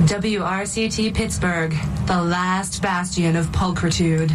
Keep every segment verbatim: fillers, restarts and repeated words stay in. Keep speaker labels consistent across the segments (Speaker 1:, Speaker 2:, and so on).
Speaker 1: W R C T Pittsburgh, the last bastion of pulchritude.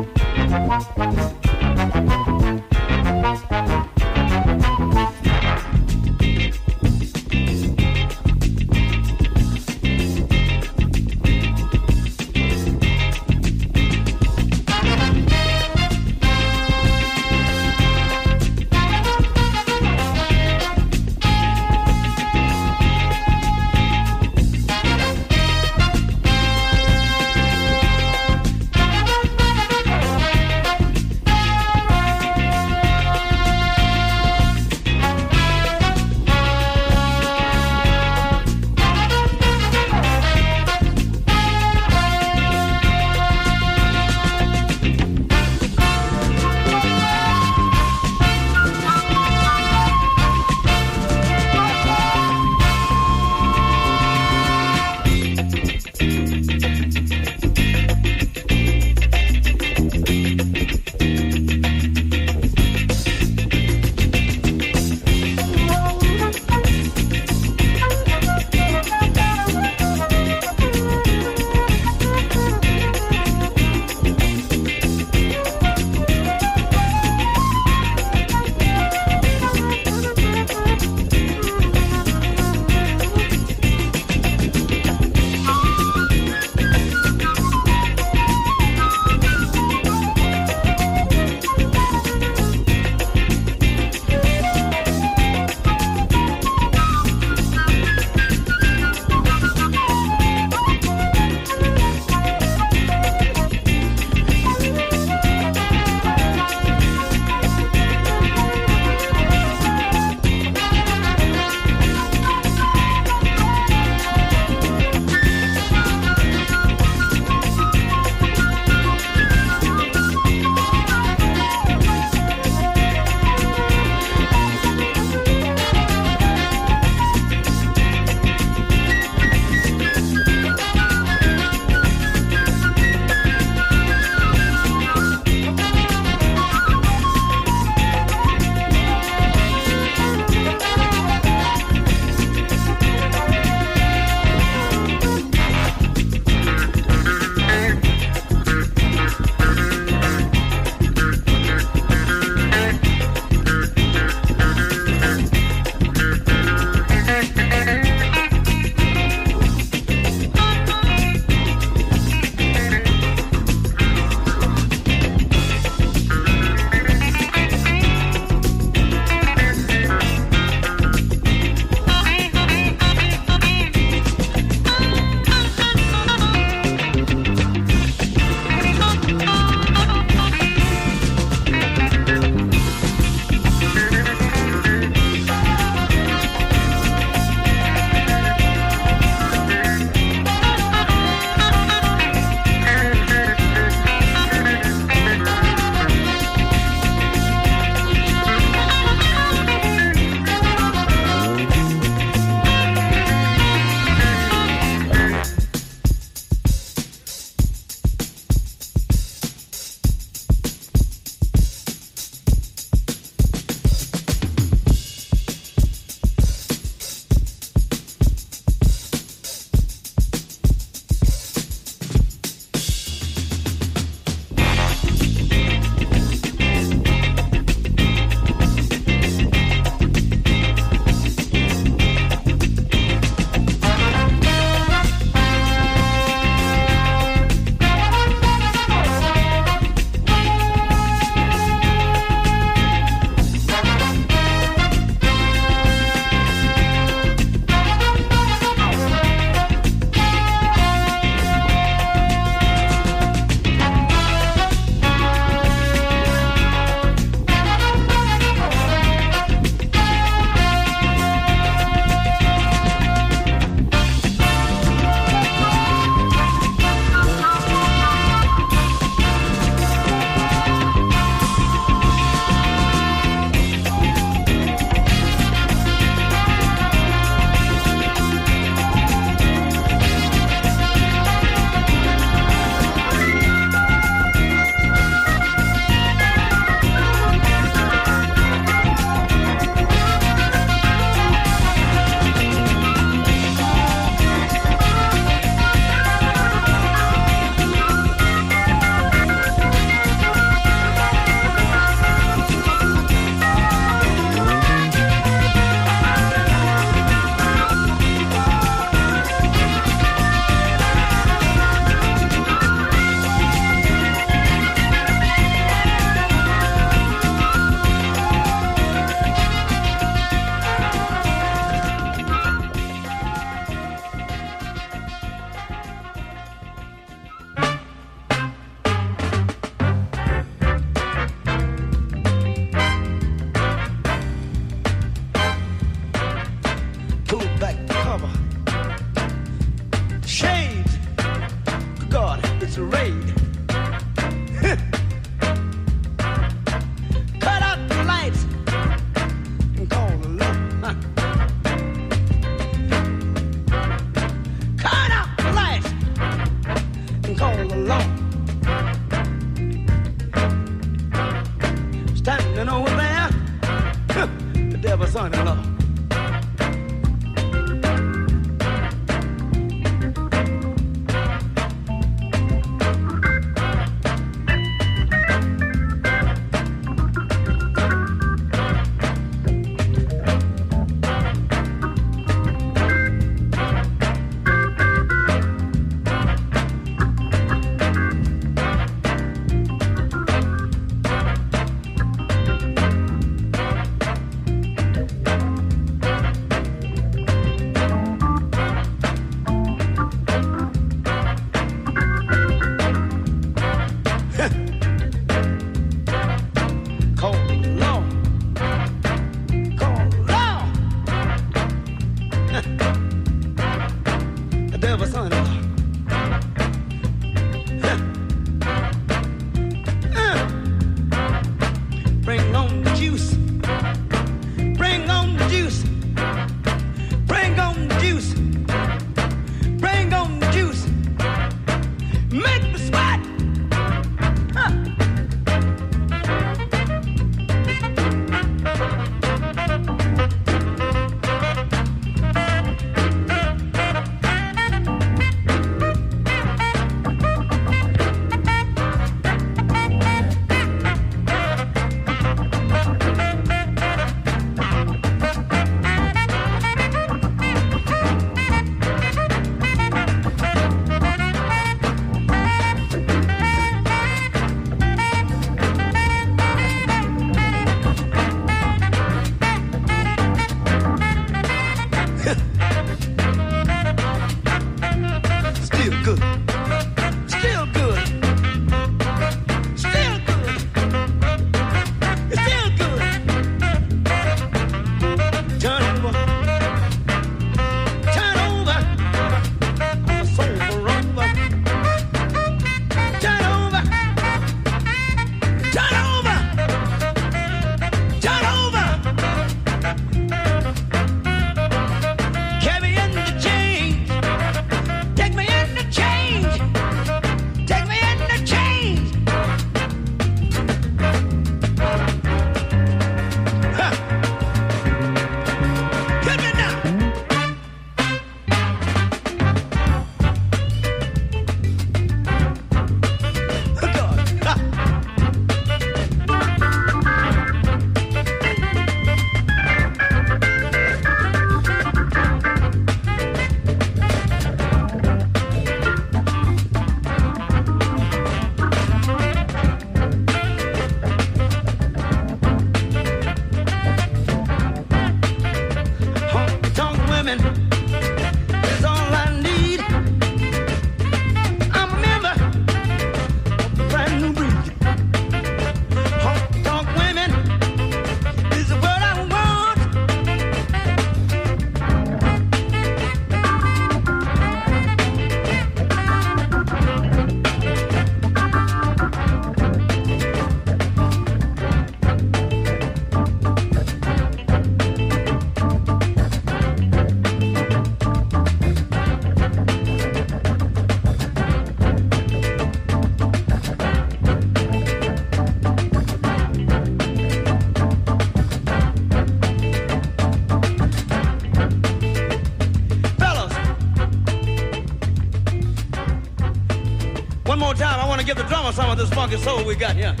Speaker 2: give the drummer some of this funky soul we got here.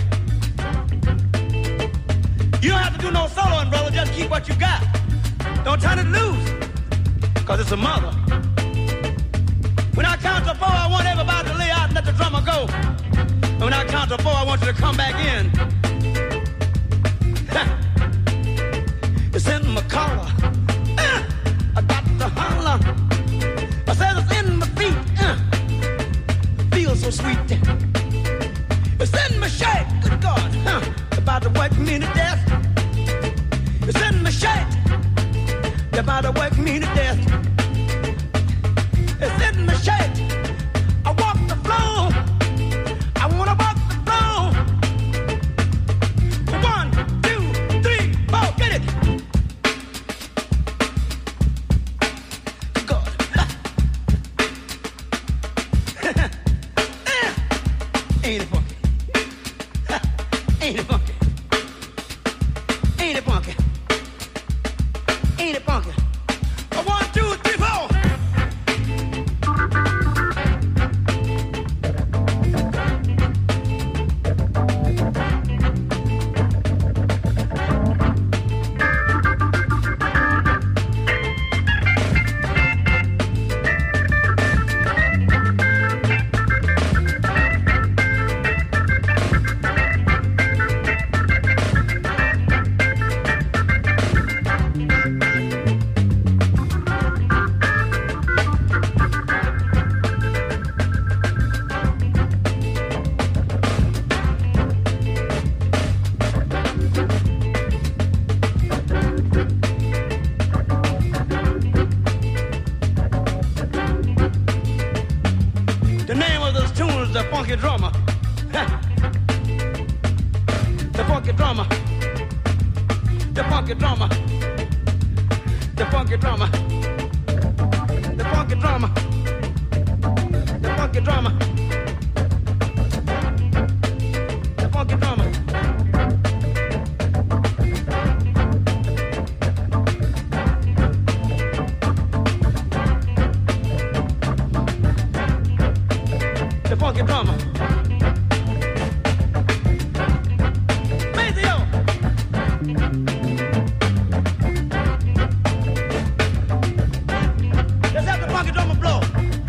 Speaker 2: You don't have to do no soloing, brother. Just keep what you got. Don't turn it loose, because it's a mother. When I count to four, I want everybody to lay out and let the drummer go. And when I count to four, I want you to come back in. It's in my collar. Uh, I got to holler. I said it's in my feet. Uh, feels so sweet. It's in my shake. Good God. Uh, about to work me to death. It's in my shake. They're about to work me to death. It's in my shake. I walk the floor. I wanna walk the floor. One, two, three, four, get it. God. Ain't it funky? Ain't it funky? Ain't it funky? Ain't it funky? One, two, three, four. Funky drummer. The funky drummer. The funky drummer. The funky drummer. The funky drummer. The funky drummer. The funky drummer. The funky drummer. Maceo. Let's have the funky drummer blow.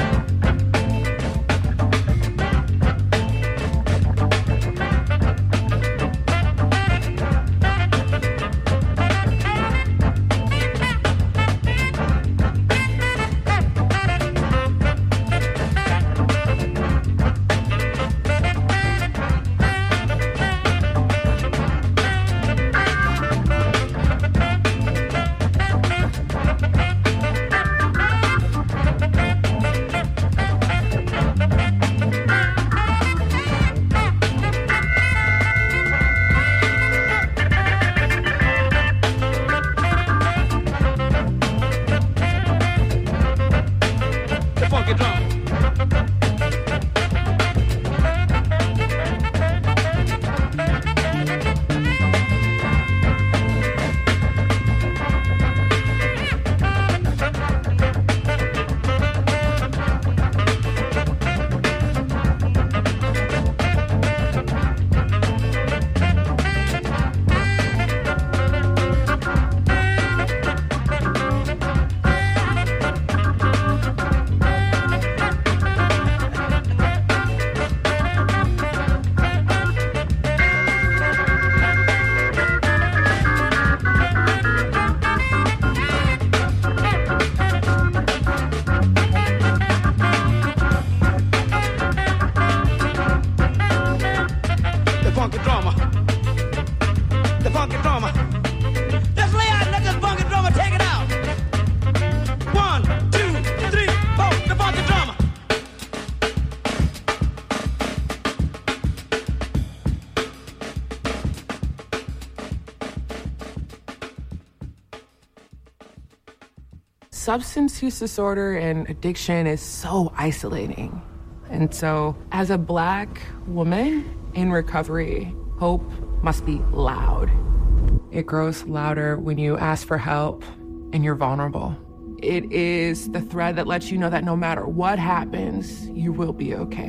Speaker 3: Substance use disorder and addiction is so isolating. And so as a Black woman in recovery, hope must be loud. It grows louder when you ask for help and you're vulnerable. It is the thread that lets you know that no matter what happens, you will be okay.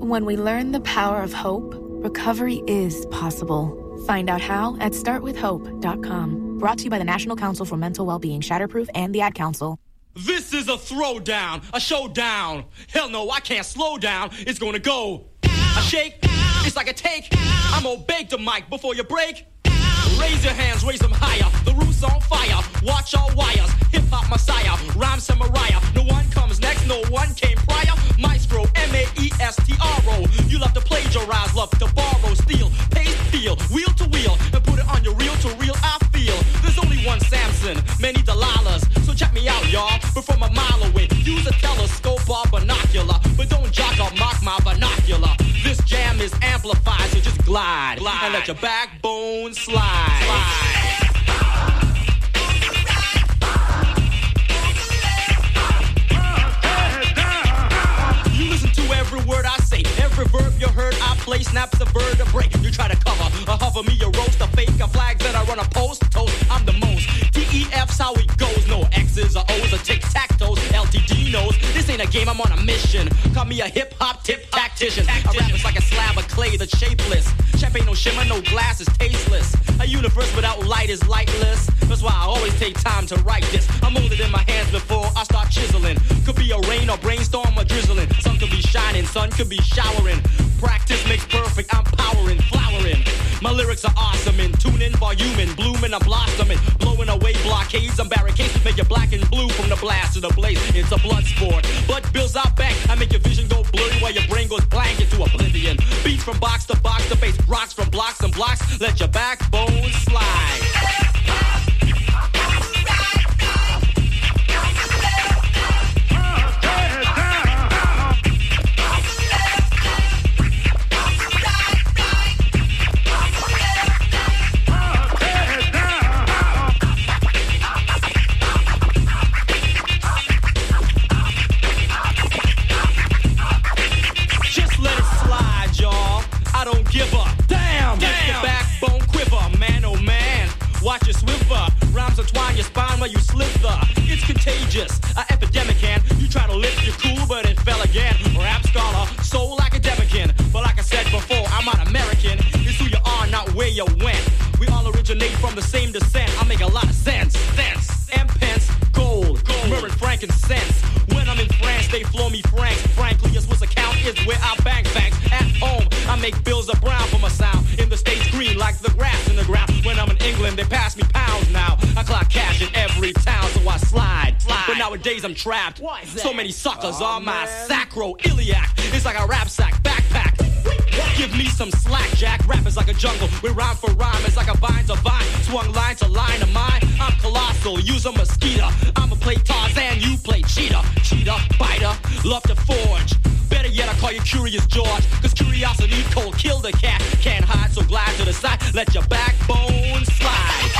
Speaker 4: When we learn the power of hope, recovery is possible. Find out how at start with hope dot com. Brought to you by the National Council for Mental Wellbeing, Shatterproof, and the Ad Council.
Speaker 2: This is a throwdown, a showdown. Hell no, I can't slow down. It's gonna go. A shake, it's like a take. I'm gonna bake the mic before you break. Raise your hands, raise them higher. The roof's on fire. Watch all wires. Hip-hop messiah, rhyme samurai. No one comes next, no one came prior. Maestro, M A E S T R O. You love to plagiarize, love to borrow, steal, paste, feel, wheel to wheel, and put it on your reel to reel. I feel there's only one Samson, many Delilahs. So check me out, y'all. But from a mile away, use a telescope or binocular. But don't jock or mock my vernacular. This jam is amplified, so just glide, glide. And let your backbone slide. slide. You listen to every word I say, every verb you heard I play, snaps a bird a break. You try to cover, a hover me, a roast, a fake, a flag that I run a post, toast, I'm the most. D E F's how it goes, no X's or O's or tic-tac-toes, L T D knows, this ain't a game, I'm on a mission. Call me a hip-hop tip-tactician. I rap is like a slab of clay that's shapeless. Champagne no shimmer, no glass is tasteless. A universe without light is lightless. That's why I always take time to write this. I'm holding it in my hands before I start chiseling. Could be a rain or brainstorm or drizzling. Sun could be shining, sun could be showering. Practice makes perfect, I'm powering, flowering. My lyrics are awesome and tuning, voluming, blooming, I'm blossoming, blowing away blockades and barricades, make you black and blue from the blast to the blaze. It's a blood sport, but bills out back. I make your vision go blurry while your brain goes blank into oblivion. Beats from box to box to base, rocks from blocks and blocks. Let your backbone slide. Watch your swiver, rhymes entwine your spine while you slither. It's contagious, a epidemic, and you try to lift your cool, but it fell again. Rap scholar, soul academician, but like I said before, I'm not American. It's who you are, not where you went. We all originate from the same descent. I make a lot of sense, sense. M pence, gold, gold, myrrh and frankincense. When I'm in France, they flow me francs. Frankly, a Swiss account is where I bank banks. At home, I make bills of brown for my sound. In the States, green like the grass in the ground. When I'm in England, they pass me pounds now. I clock cash in every town, so I slide. slide. But nowadays I'm trapped. So many suckers oh, are my sacroiliac. It's like a rap sack backpack. Give me some slack, Jack. Rap is like a jungle. We rhyme for rhyme. It's like a vine to vine. Swung line to line of mine. I'm colossal. Use a mosquito. I'ma play Tarzan. You play cheetah. Cheetah, biter. Love to forge. Better yet, I call you Curious George. Cause curiosity cold kill the cat. Can't hide, so glide to the side. Let your backbone slide.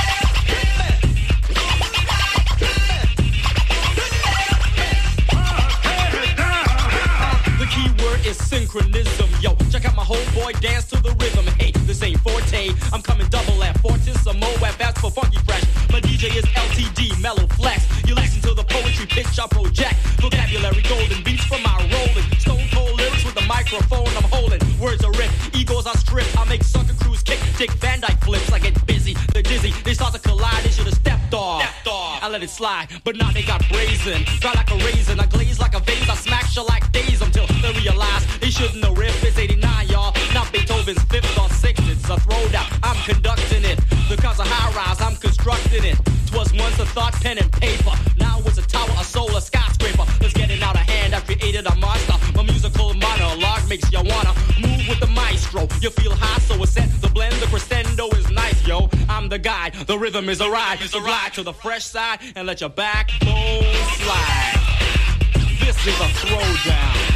Speaker 2: The key word is synchronism, yo. Check out my whole boy dance to the rhythm. Hey, this ain't Forte. I'm coming double F. Fortis, some Mo F. That's for Funky Fresh. My D J is L T D, Mellow Flex. You listen to the poetry pitch I project. Vocabulary golden beats from my rolling. Stone cold lyrics with the microphone I'm holding. Words are ripped, egos are stripped. I make sucker crews kick, Dick Van Dyke flips. I get busy, they're dizzy. They start to collide, they should've stepped off. Stepped off. I let it slide, but now they got brazen. Dry like a raisin, I glaze like a vase. I smack you like days until they realize they shouldn't have ripped. It's eighty-nine, y'all, not Beethoven's fifth or sixth. It's a throwdown, I'm conducting it. Because of high rise, I'm constructing it. Twas once a thought, pen and paper. Now it's a tower, a soul, a skyscraper. Let's get it out of hand, I created a monster. My musical monologue makes you wanna move with the maestro. You feel high, so it's set. The blend, the crescendo is nice, yo. I'm the guy, the rhythm is a ride. So glide to the fresh side and let your backbone slide. This is a throwdown.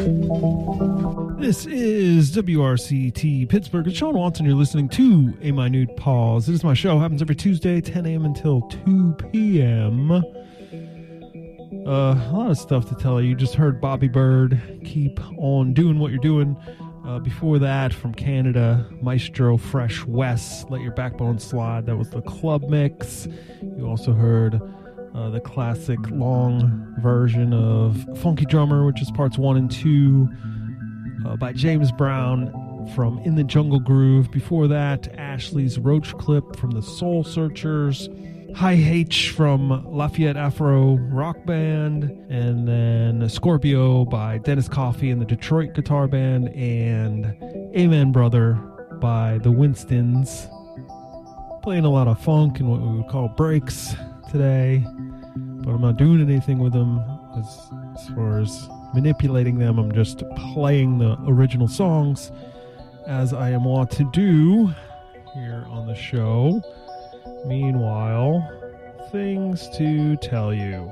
Speaker 5: This is W R C T Pittsburgh. It's Sean Watson. You're listening to A Minute Pause. It is my show. Happens every Tuesday, ten a.m. until two p.m. Uh, a lot of stuff to tell you. You just heard Bobby Bird, Keep On Doing What You're Doing. Uh, before that, from Canada, Maestro Fresh West, Let Your Backbone Slide. That was the club mix. You also heard uh, the classic long version of Funky Drummer, which is parts one and two. Uh, by James Brown from In the Jungle Groove. Before that, Ashley's Roach Clip from the Soul Searchers. High H from Lafayette Afro Rock Band. And then Scorpio by Dennis Coffey and the Detroit Guitar Band. And Amen Brother by the Winstons. Playing a lot of funk and what we would call breaks today. But I'm not doing anything with them as, as far as manipulating them. I'm just playing the original songs as I am wont to do here on the show. Meanwhile, things to tell you.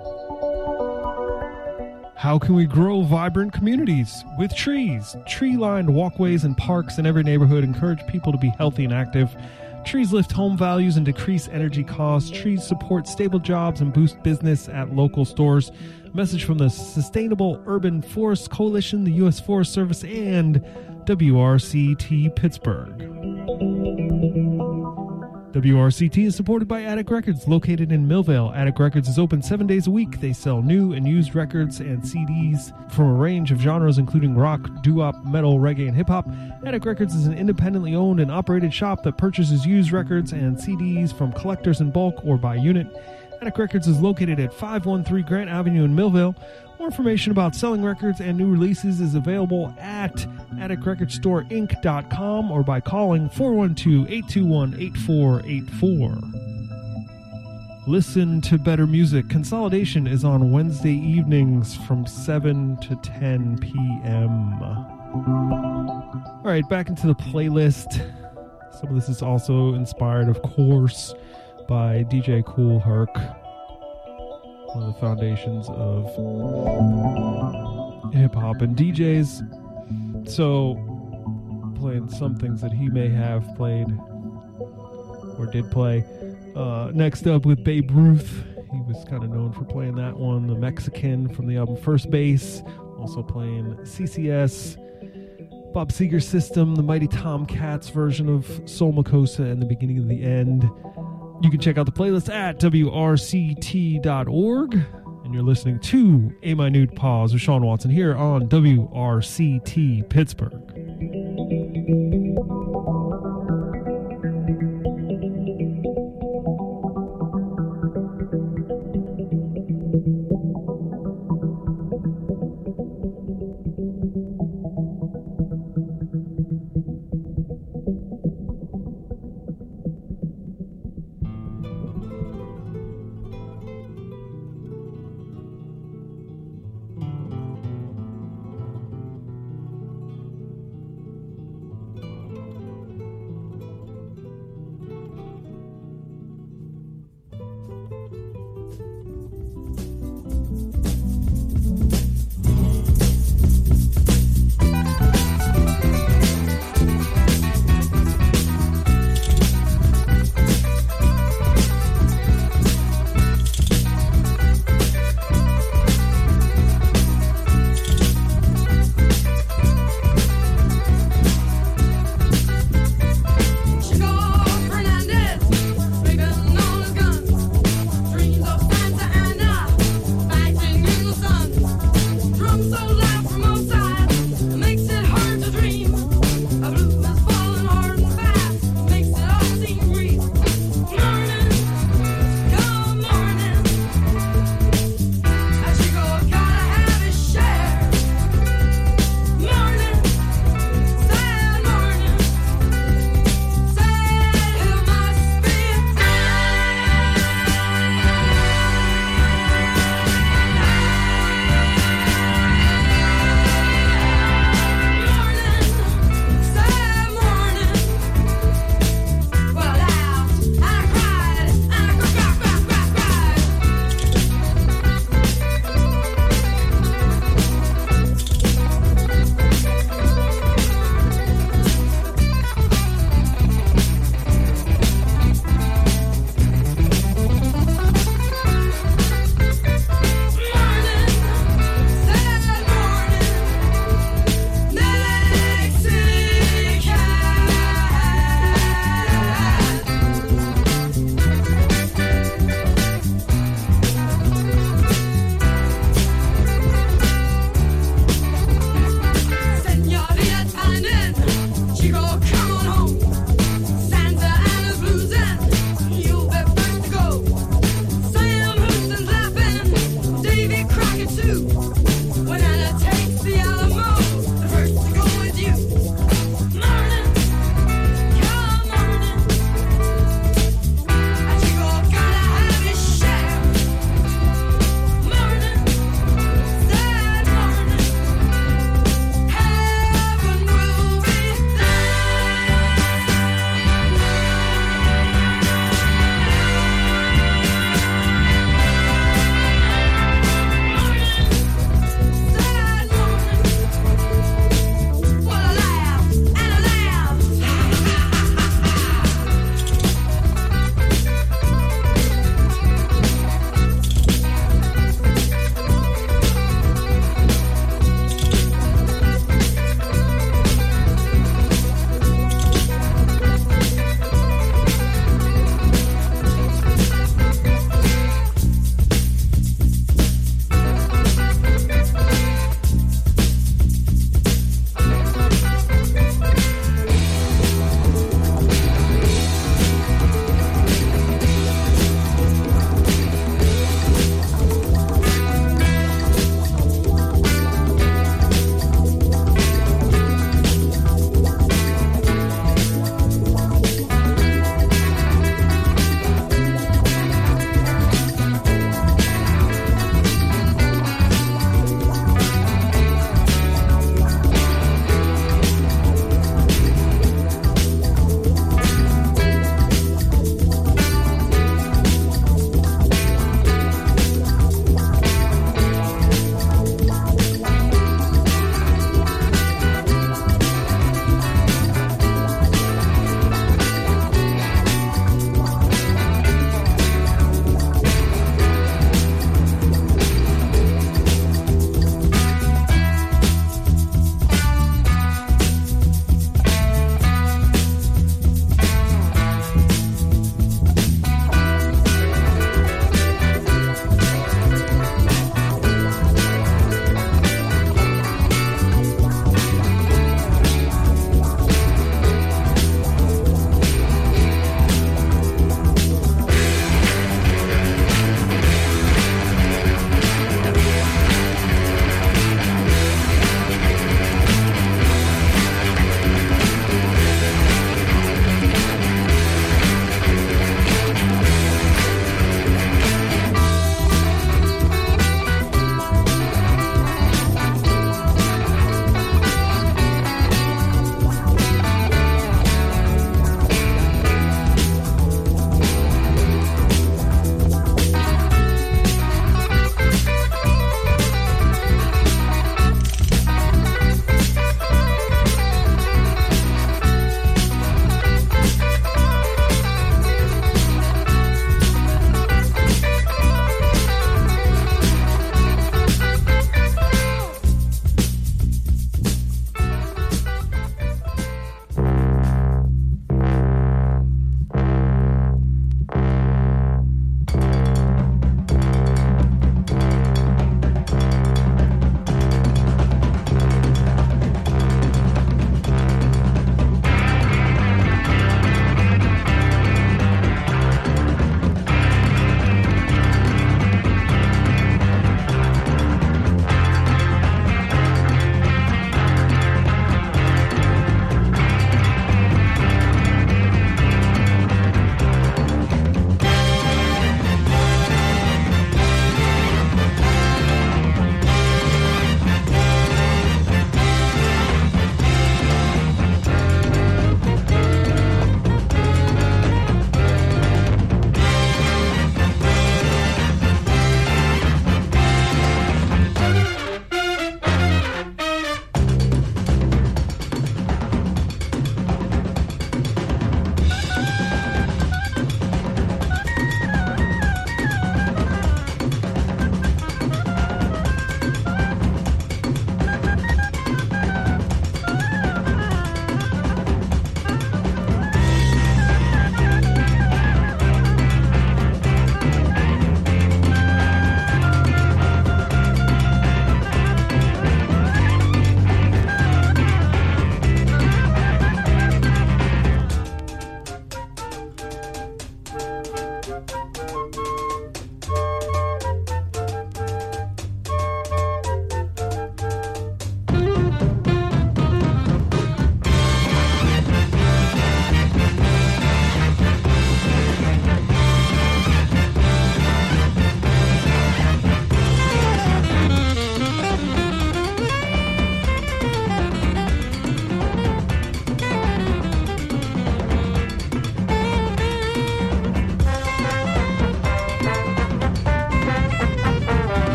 Speaker 5: How can we grow vibrant communities? With trees. Tree-lined walkways and parks in every neighborhood encourage people to be healthy and active. Trees lift home values and decrease energy costs. Trees support stable jobs and boost business at local stores. Message from the Sustainable Urban Forest Coalition, the U S Forest Service, and W R C T Pittsburgh. W R C T is supported by Attic Records, located in Millvale. Attic Records is open seven days a week. They sell new and used records and C Ds from a range of genres, including rock, doo-wop, metal, reggae, and hip-hop. Attic Records is an independently owned and operated shop that purchases used records and C Ds from collectors in bulk or by unit. Attic Records is located at five one three Grant Avenue in Millvale. More information about selling records and new releases is available at attic record store inc dot com or by calling four one two, eight two one, eight four eight four. Listen to better music. Consolidation is on Wednesday evenings from seven to ten p.m. All right, back into the playlist. Some of this is also inspired, of course, by D J Kool Herc, one of the foundations of hip-hop and D Js. So, playing some things that he may have played or did play. Uh, next up with Babe Ruth. He was kind of known for playing that one. The Mexican from the album First Base. Also playing C C S. Bob Seger System, the Mighty Tomcats version of Soul Makossa and the Beginning of the End. You can check out the playlist at W R C T dot org. And you're listening to A Minute Pause with Sean Watson here on W R C T Pittsburgh.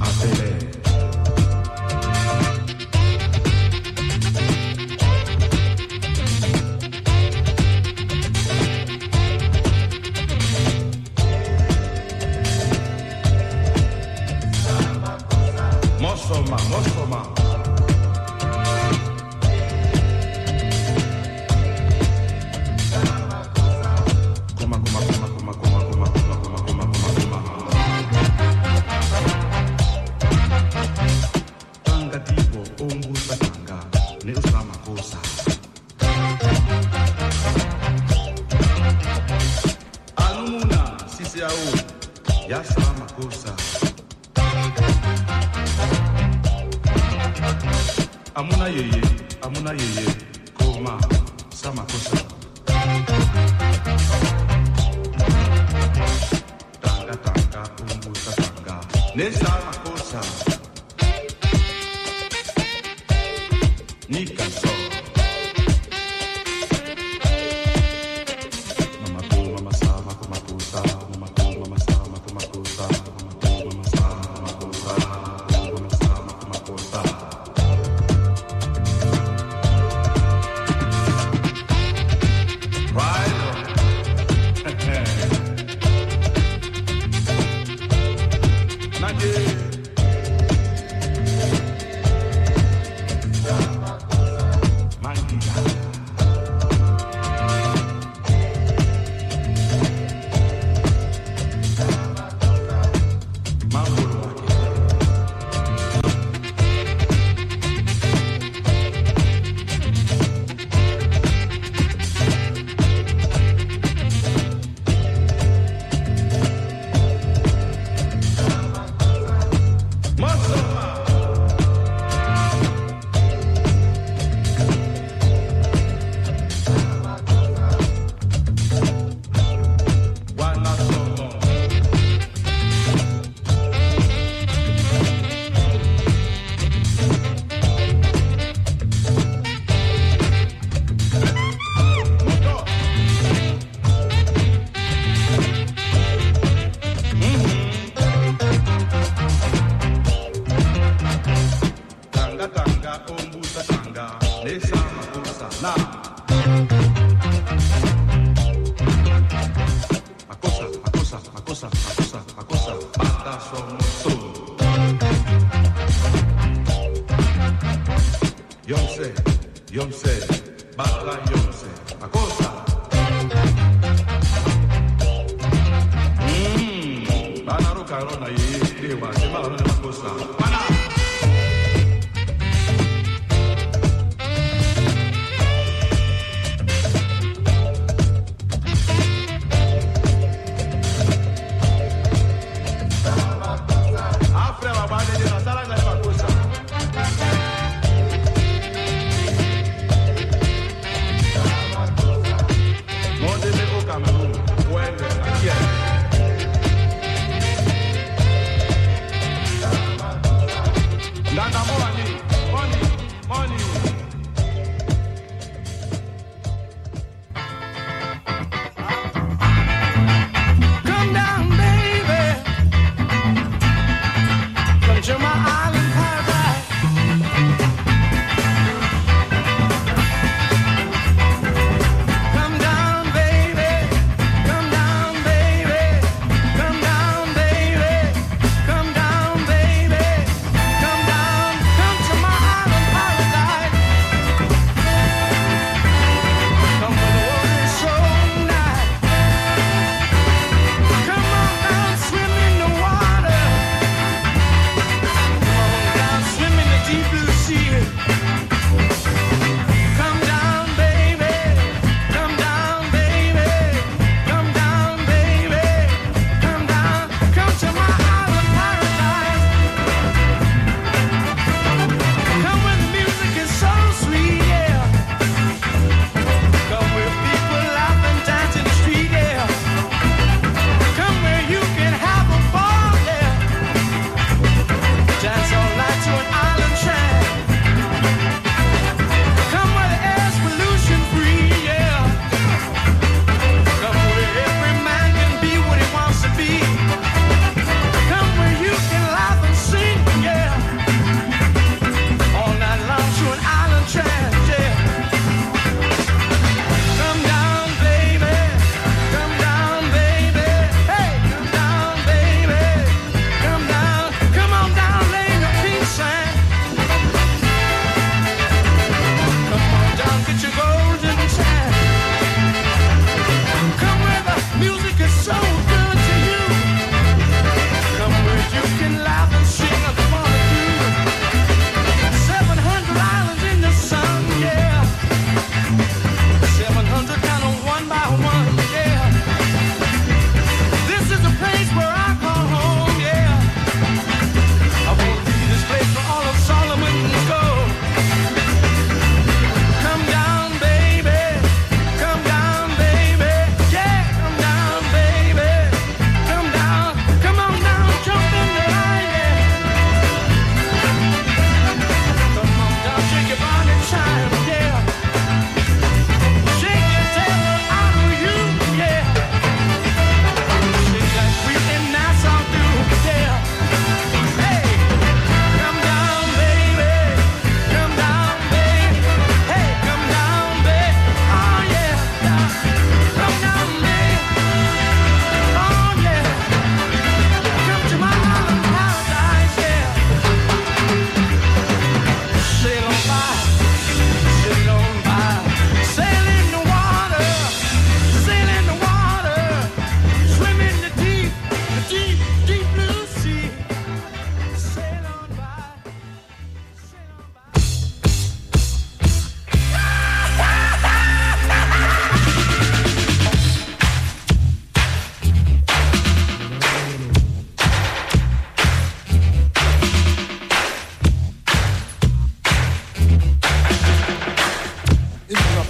Speaker 6: Mosoma, Mosoma. Kuma, kuma, kuma, kuma, kuma, kuma, kuma, kuma, kuma, kuma, kuma. Tanga tipo, umbu satanga, ne usama kosa. Alumuna, sisi au, ya sama kosa. Amuna yeye, amuna yeye, koma, sama kosa. Tanga tanga, umbu tanga, ne sama kosa. Nika so. Mama ko, mama sama, mama kosa, mama ko, mama sama, mama kosa, mama ko, mama sama, mama kosa, mama sama, mama kosa.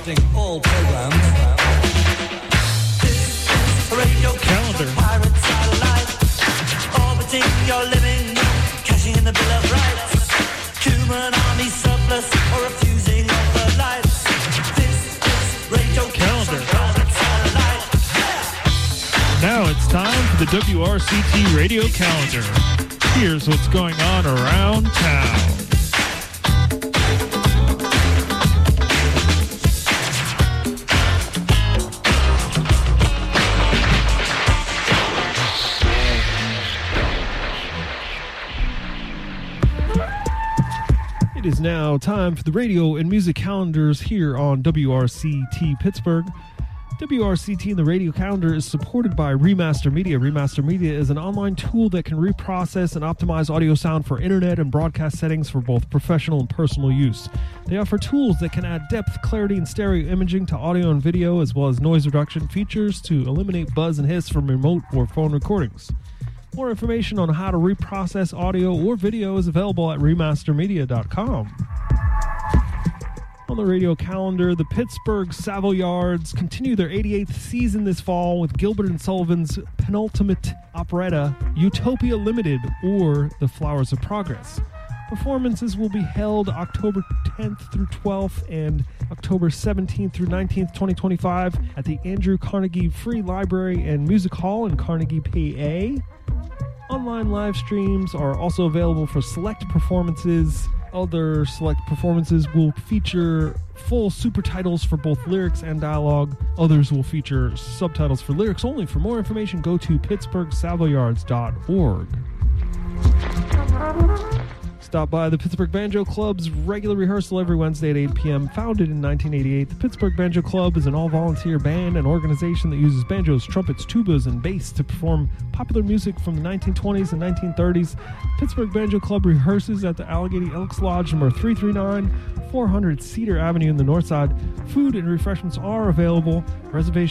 Speaker 7: interrupting all programs. This is a radio
Speaker 5: calendar.
Speaker 7: Pirate satellite, orbiting your living, cashing in the Bill of Rights. Human army surplus or refusing of the lights. This is radio
Speaker 5: Calendar.
Speaker 7: Pirate satellite.
Speaker 5: Now it's time for the W R C T radio calendar. Here's what's going on around town. It is now time for the radio and music calendars here on W R C T Pittsburgh. W R C T and the radio calendar is supported by Remaster Media. Remaster Media is an online tool that can reprocess and optimize audio sound for internet and broadcast settings for both professional and personal use. They offer tools that can add depth, clarity, and stereo imaging to audio and video, as well as noise reduction features to eliminate buzz and hiss from remote or phone recordings. More information on how to reprocess audio or video is available at remaster media dot com. On the radio calendar, the Pittsburgh Savoyards continue their eighty-eighth season this fall with Gilbert and Sullivan's penultimate operetta, Utopia Limited, or The Flowers of Progress. Performances will be held October tenth through twelfth and October seventeenth through nineteenth, twenty twenty-five at the Andrew Carnegie Free Library and Music Hall in Carnegie, P A. Online live streams are also available for select performances. Other select performances will feature full super titles for both lyrics and dialogue. Others will feature subtitles for lyrics only. For more information, go to pittsburgh savoyards dot org. Stop by the Pittsburgh Banjo Club's regular rehearsal every Wednesday at eight p.m. Founded in nineteen eighty-eight, the Pittsburgh Banjo Club is an all-volunteer band and organization that uses banjos, trumpets, tubas, and bass to perform popular music from the nineteen twenties and nineteen thirties. Pittsburgh Banjo Club rehearses at the Allegheny Elks Lodge, number three thirty-nine, four hundred Cedar Avenue in the North Side. Food and refreshments are available. Reservations